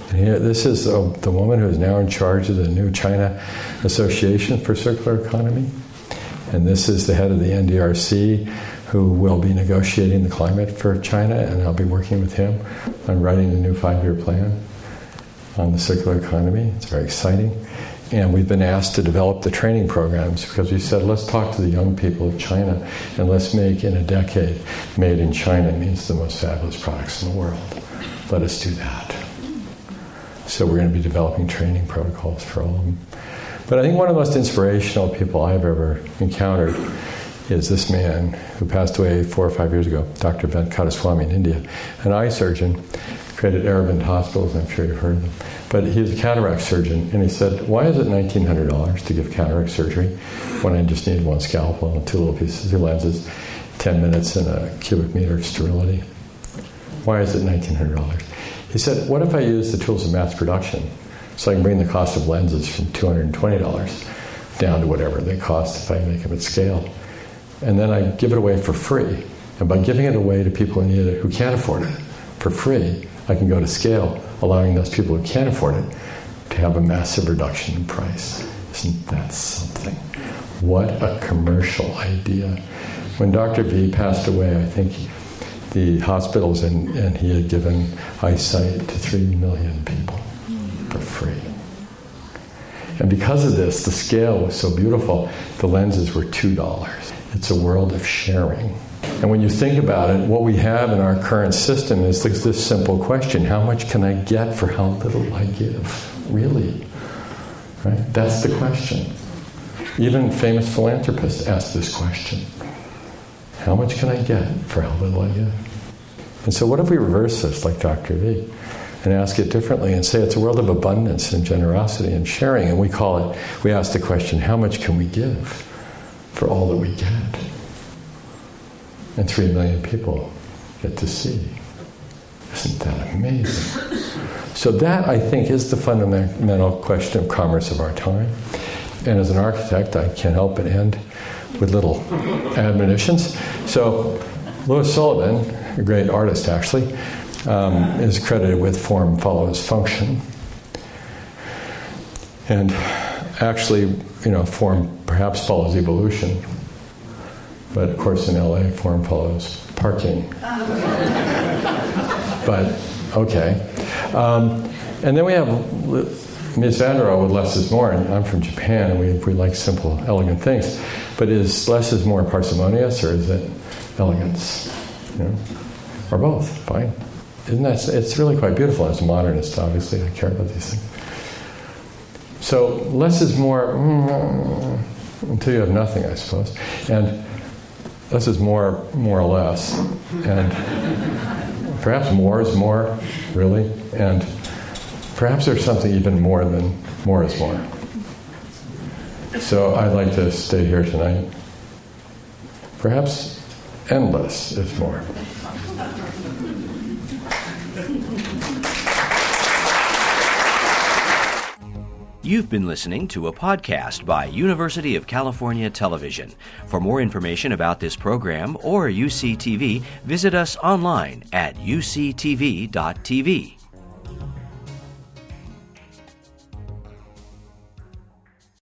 And here, this is uh, the woman who is now in charge of the new China Association for Circular Economy. And this is the head of the N D R C, who will be negotiating the climate for China, and I'll be working with him on writing the new five-year plan on the circular economy. It's very exciting. And we've been asked to develop the training programs because we said, let's talk to the young people of China and let's make, in a decade, made in China means the most fabulous products in the world. Let us do that. So we're going to be developing training protocols for all of them. But I think one of the most inspirational people I've ever encountered is this man who passed away four or five years ago, Doctor Venkateswamy in India, an eye surgeon, created Aravind Hospitals, I'm sure you've heard of them. But he was a cataract surgeon, and he said, why is it nineteen hundred dollars to give cataract surgery when I just need one scalpel and two little pieces of lenses, ten minutes and a cubic meter of sterility? Why is it nineteen hundred dollars? He said, what if I use the tools of mass production so I can bring the cost of lenses from two hundred twenty dollars down to whatever they cost if I make them at scale? And then I give it away for free. And by giving it away to people who need it, who can't afford it, for free, I can go to scale, allowing those people who can't afford it to have a massive reduction in price. Isn't that something? What a commercial idea. When Doctor V passed away, I think the hospitals and, and he had given eyesight to three million people for free. And because of this, the scale was so beautiful, the lenses were two dollars. It's a world of sharing. And when you think about it, what we have in our current system is this, this simple question: how much can I get for how little I give? Really? Right? That's the question. Even famous philanthropists ask this question: how much can I get for how little I give? And so what if we reverse this like Doctor V and ask it differently and say it's a world of abundance and generosity and sharing, and we call it, we ask the question, how much can we give for all that we get? And three million people get to see. Isn't that amazing? So that, I think, is the fundamental question of commerce of our time. And as an architect, I can't help but end with little admonitions. So Louis Sullivan, a great artist actually, um, is credited with form follows function. And actually, you know, form perhaps follows evolution. But of course, in L A, form follows parking. But okay. Um, and then we have Miz Van der Rohe with less is more. And I'm from Japan, and we we like simple, elegant things. But is less is more parsimonious, or is it elegance? You know? Or both? Fine. Isn't that? It's really quite beautiful. As a modernist, obviously, I care about these things. So less is more mm, until you have nothing, I suppose. And less is more, more or less. And perhaps more is more, really. And perhaps there's something even more than more is more. So I'd like to stay here tonight. Perhaps endless is more. You've been listening to a podcast by University of California Television. For more information about this program or U C T V, visit us online at U C T V dot T V.